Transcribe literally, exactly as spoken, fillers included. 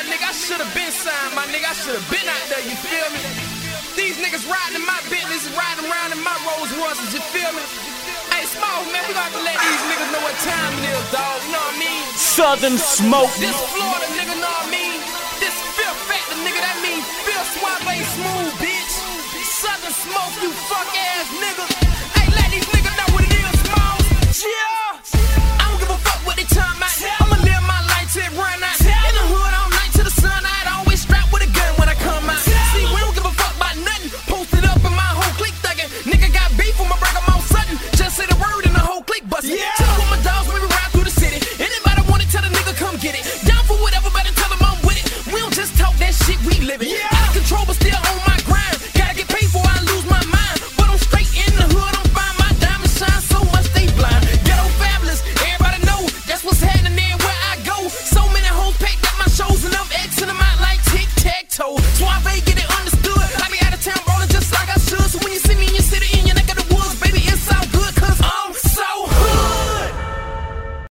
my nigga. I should've been signed, my nigga. I should've been out there, you feel me? These niggas riding in my Bentleys, riding around in my Rolls Royces, you feel me? Hey, Smoke, man, we got to let these niggas know what time it is, dog. You know what I mean? Southern Smoke. This Florida nigga, know what I mean? This Fifth Factor nigga, that mean Fifth Suave Smooth, bitch. Southern Smoke, you fuck ass nigga.